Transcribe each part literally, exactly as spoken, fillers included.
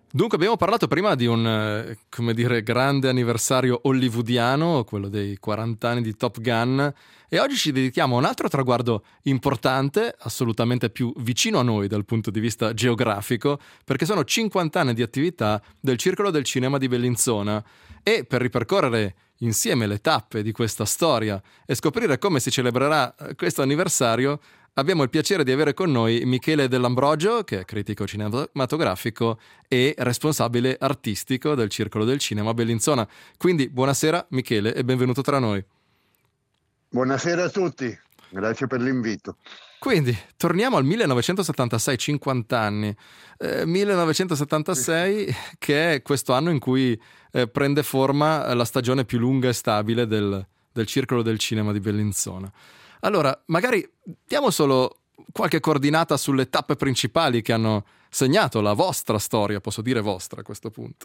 Dunque abbiamo parlato prima di un, eh, come dire, grande anniversario hollywoodiano, quello dei quaranta anni di Top Gun, e oggi ci dedichiamo a un altro traguardo importante, assolutamente più vicino a noi dal punto di vista geografico, perché sono cinquanta anni di attività del Circolo del Cinema di Bellinzona. E per ripercorrere insieme le tappe di questa storia e scoprire come si celebrerà eh, questo anniversario, abbiamo il piacere di avere con noi Michele Dell'Ambrogio, che è critico cinematografico e responsabile artistico del Circolo del Cinema Bellinzona. Quindi buonasera Michele e benvenuto tra noi. Buonasera a tutti, grazie per l'invito. Quindi torniamo al millenovecentosettantasei, cinquanta anni. Eh, millenovecentosettantasei che è questo anno in cui eh, prende forma la stagione più lunga e stabile del, del Circolo del Cinema di Bellinzona. Allora, magari diamo solo qualche coordinata sulle tappe principali che hanno segnato la vostra storia, posso dire vostra a questo punto.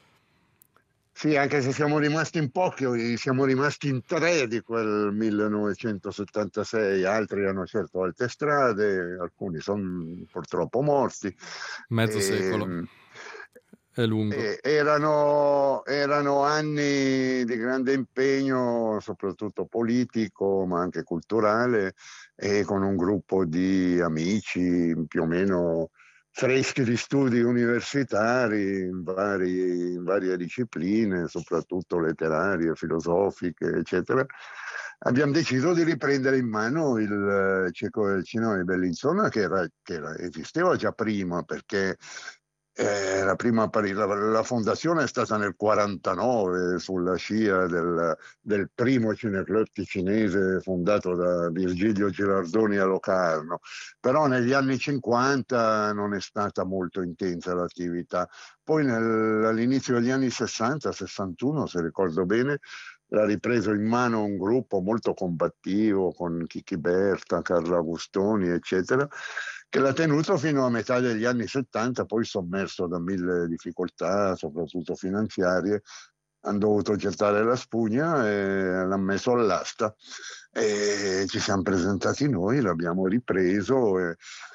Sì, anche se siamo rimasti in pochi, siamo rimasti in tre di quel millenovecentosettantasei, altri hanno scelto altre strade, alcuni sono purtroppo morti. Mezzo secolo. E, È lungo. e erano, erano anni di grande impegno, soprattutto politico, ma anche culturale, e con un gruppo di amici più o meno freschi di studi universitari in, vari, in varie discipline, soprattutto letterarie, filosofiche, eccetera. Abbiamo deciso di riprendere in mano il Circolo del Cinema di Bellinzona, che, era, che era, esisteva già prima, perché eh, la, prima, la, la fondazione è stata nel quarantanove, sulla scia del, del primo cineclub cinese fondato da Virgilio Girardoni a Locarno. Però negli anni cinquanta non è stata molto intensa l'attività. Poi nel, all'inizio degli anni sessanta, sessantuno, se ricordo bene, l'ha ripreso in mano un gruppo molto combattivo con Chicchi Berta, Carlo Agustoni, eccetera, che l'ha tenuto fino a metà degli anni settanta, poi sommerso da mille difficoltà, soprattutto finanziarie, hanno dovuto gettare la spugna e l'hanno messo all'asta. E ci siamo presentati noi, l'abbiamo ripreso e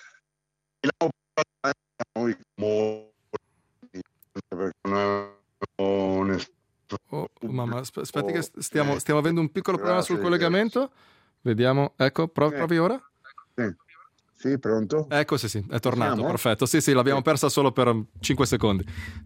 noi Oh, mamma, aspetti che stiamo, stiamo avendo un piccolo problema sul collegamento. Vediamo, ecco, provi ora? Sì. Sì, pronto? Ecco, sì, sì, è tornato, Siamo? perfetto. Sì, sì, l'abbiamo persa solo per cinque secondi.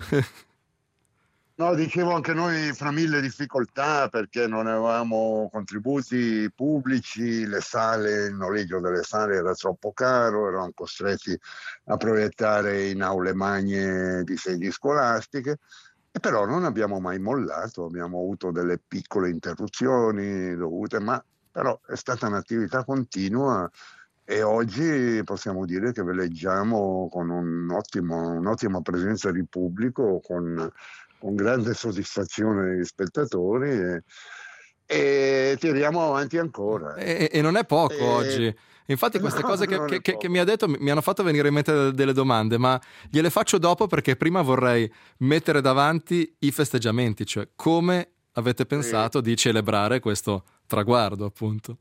No, dicevo anche noi fra mille difficoltà perché non avevamo contributi pubblici, le sale, il noleggio delle sale era troppo caro, eravamo costretti a proiettare in aule magne di sedi scolastiche, e però non abbiamo mai mollato, abbiamo avuto delle piccole interruzioni dovute, ma però è stata un'attività continua. E oggi possiamo dire che veleggiamo con un ottimo, un'ottima presenza di pubblico, con, con grande soddisfazione degli spettatori e, e tiriamo avanti ancora. E, e non è poco E, oggi. Infatti queste no, cose che, non che, è che, che poco. mi ha detto mi, mi hanno fatto venire in mente delle domande, ma gliele faccio dopo perché prima vorrei mettere davanti i festeggiamenti, cioè come avete pensato Sì. di celebrare questo traguardo, appunto.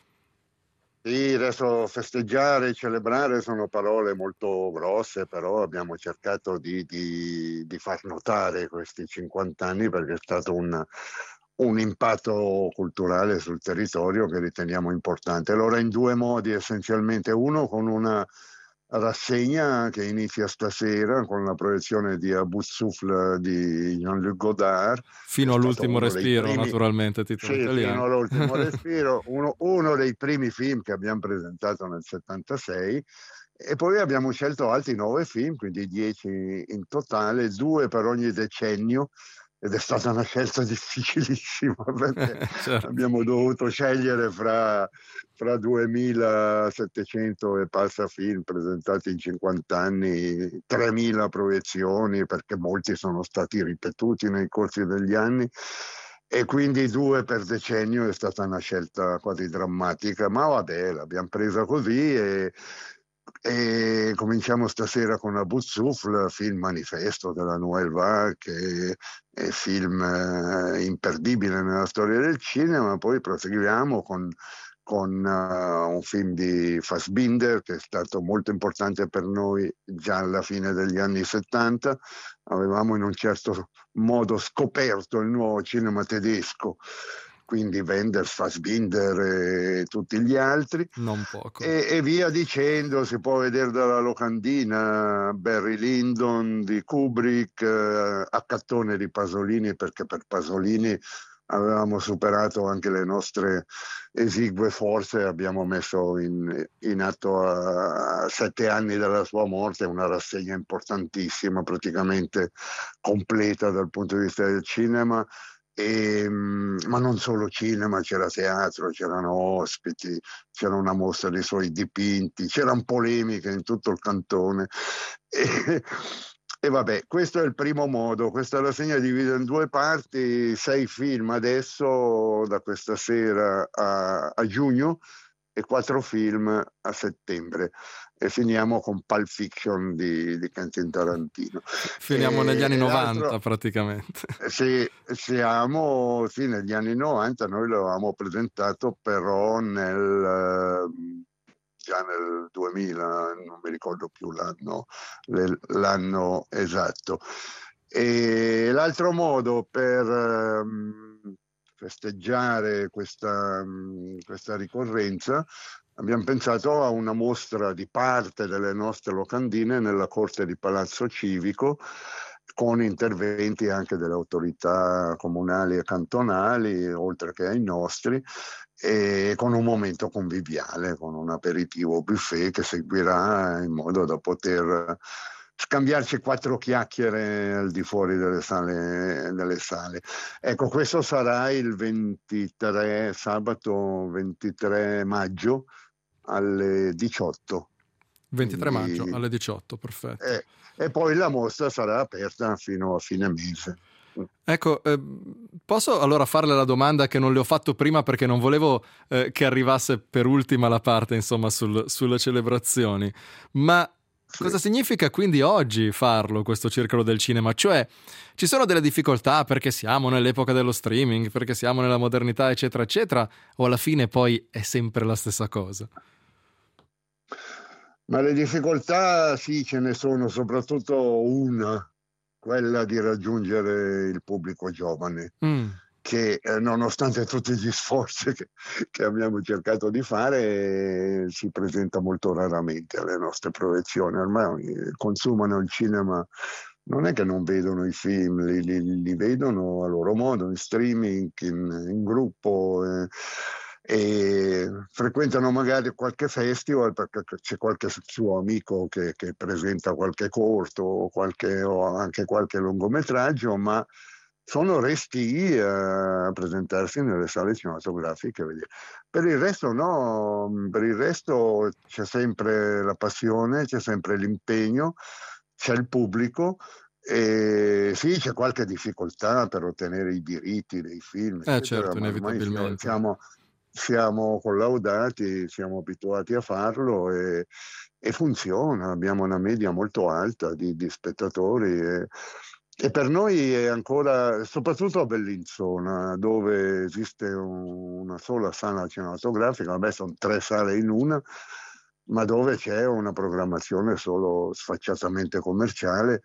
Sì, adesso festeggiare, celebrare sono parole molto grosse, però abbiamo cercato di, di- di far notare questi cinquanta anni perché è stato un, un impatto culturale sul territorio che riteniamo importante. Allora, in due modi essenzialmente: uno con una rassegna che inizia stasera con la proiezione di A Bout Souffle di Jean-Luc Godard, che è Fino stato all'ultimo uno dei respiro, primi, naturalmente, titolo sì, fino italiano. all'ultimo respiro, uno, uno dei primi film che abbiamo presentato nel settantasei, e poi abbiamo scelto altri nove film, quindi dieci in totale, due per ogni decennio, ed è stata una scelta difficilissima perché Certo. abbiamo dovuto scegliere fra, fra duemilasettecento e passa film presentati in cinquanta anni, tremila proiezioni, perché molti sono stati ripetuti nei corsi degli anni, e quindi due per decennio è stata una scelta quasi drammatica, ma vabbè, l'abbiamo presa così. E e cominciamo stasera con Abu Souffle, film manifesto della Nouvelle Vague, che è film eh, imperdibile nella storia del cinema. Poi proseguiamo con, con uh, un film di Fassbinder che è stato molto importante per noi già alla fine degli anni settanta. Avevamo in un certo modo scoperto il nuovo cinema tedesco, quindi Wenders, Fassbinder e tutti gli altri, non poco. E, e via dicendo. Si può vedere dalla locandina Barry Lyndon di Kubrick, eh, Accattone di Pasolini, perché per Pasolini avevamo superato anche le nostre esigue forze, abbiamo messo in, in atto a, a sette anni dalla sua morte una rassegna importantissima, praticamente completa dal punto di vista del cinema. E, ma non solo cinema, c'era teatro, c'erano ospiti, c'era una mostra dei suoi dipinti, c'erano polemiche in tutto il cantone. E, e vabbè, questo è il primo modo. Questa rassegna è divisa in due parti, sei film adesso da questa sera a, a giugno e quattro film a settembre. E finiamo con Pulp Fiction di, di Quentin Tarantino. Finiamo e negli anni novanta praticamente. Sì, siamo sì, negli anni novanta. Noi l'avevamo presentato però nel, già nel duemila, non mi ricordo più l'anno, l'anno esatto. E l'altro modo per um, festeggiare questa, um, questa ricorrenza, abbiamo pensato a una mostra di parte delle nostre locandine nella corte di Palazzo Civico, con interventi anche delle autorità comunali e cantonali, oltre che ai nostri, e con un momento conviviale, con un aperitivo buffet che seguirà, in modo da poter scambiarci quattro chiacchiere al di fuori delle sale, delle sale. Ecco, questo sarà il ventitré, sabato ventitré maggio alle diciotto. ventitré Quindi, maggio alle diciotto, perfetto. Eh, e poi la mostra sarà aperta fino a fine mese. Ecco, eh, posso allora farle la domanda che non le ho fatto prima perché non volevo eh, che arrivasse per ultima la parte, insomma, sul, sulle celebrazioni, ma sì. Cosa significa quindi oggi farlo, questo circolo del cinema? Cioè, ci sono delle difficoltà perché siamo nell'epoca dello streaming, perché siamo nella modernità, eccetera, eccetera, o alla fine poi è sempre la stessa cosa? Ma le difficoltà sì, ce ne sono, soprattutto una, quella di raggiungere il pubblico giovane, mm. che eh, nonostante tutti gli sforzi che, che abbiamo cercato di fare, eh, si presenta molto raramente alle nostre proiezioni. Ormai consumano il cinema, non è che non vedono i film, li, li, li vedono a loro modo, in streaming, in, in gruppo, eh, e frequentano magari qualche festival perché c'è qualche suo amico che, che presenta qualche corto o, qualche, o anche qualche lungometraggio, ma sono resti a presentarsi nelle sale cinematografiche. Per il resto no, per il resto c'è sempre la passione, c'è sempre l'impegno, c'è il pubblico. E sì, c'è qualche difficoltà per ottenere i diritti dei film, eh, certo, inevitabilmente. Siamo, siamo collaudati, siamo abituati a farlo e, e funziona. Abbiamo una media molto alta di, di spettatori e, e per noi è ancora, soprattutto a Bellinzona, dove esiste un, una sola sala cinematografica, vabbè sono tre sale in una, ma dove c'è una programmazione solo sfacciatamente commerciale.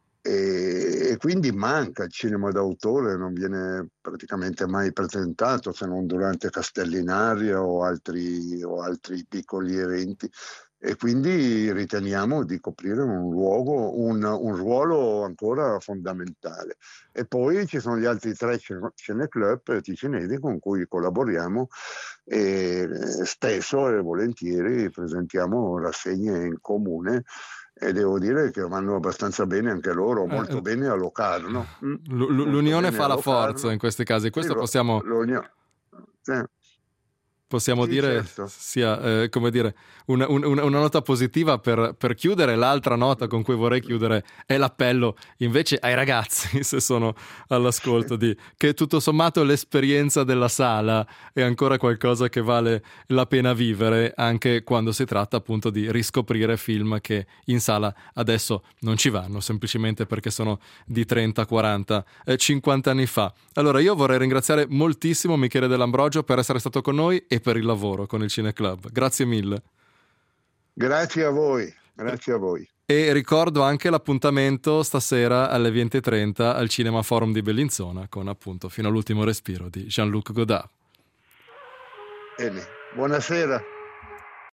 E, e quindi manca il cinema d'autore, non viene praticamente mai presentato se non durante Castellinaria o altri, o altri piccoli eventi, e quindi riteniamo di coprire un luogo, un, un ruolo ancora fondamentale. E poi ci sono gli altri tre cineclub ticinesi con cui collaboriamo e spesso e volentieri presentiamo rassegne in comune. E devo dire che vanno abbastanza bene anche loro, molto eh, bene a Locarno. L- l'unione fa la forza in questi casi, questo sì, possiamo... Sì. Possiamo sì, dire certo. sia eh, come dire una, una, una nota positiva per, per chiudere. L'altra nota con cui vorrei chiudere è l'appello invece ai ragazzi, se sono all'ascolto, di che tutto sommato l'esperienza della sala è ancora qualcosa che vale la pena vivere, anche quando si tratta appunto di riscoprire film che in sala adesso non ci vanno, semplicemente perché sono di trenta, quaranta, cinquanta anni fa. Allora io vorrei ringraziare moltissimo Michele Dell'Ambrogio per essere stato con noi e per il lavoro con il Cineclub. Grazie mille. Grazie a voi, grazie a voi. E ricordo anche l'appuntamento stasera alle venti e trenta al Cinema Forum di Bellinzona con appunto Fino all'ultimo respiro di Jean-Luc Godard. Bene, buonasera.